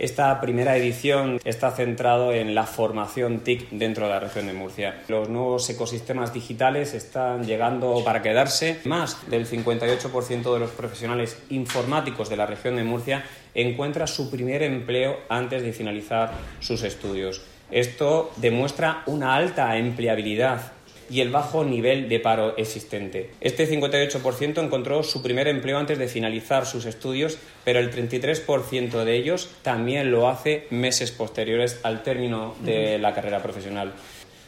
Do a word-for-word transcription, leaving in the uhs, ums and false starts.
Esta primera edición está centrado en la formación T I C dentro de la región de Murcia. Los nuevos ecosistemas digitales están llegando para quedarse. Más del cincuenta y ocho por ciento de los profesionales informáticos de la región de Murcia encuentra su primer empleo antes de finalizar sus estudios. Esto demuestra una alta empleabilidad y el bajo nivel de paro existente. Este cincuenta y ocho por ciento encontró su primer empleo antes de finalizar sus estudios, pero el treinta y tres por ciento de ellos también lo hace meses posteriores al término de la carrera profesional.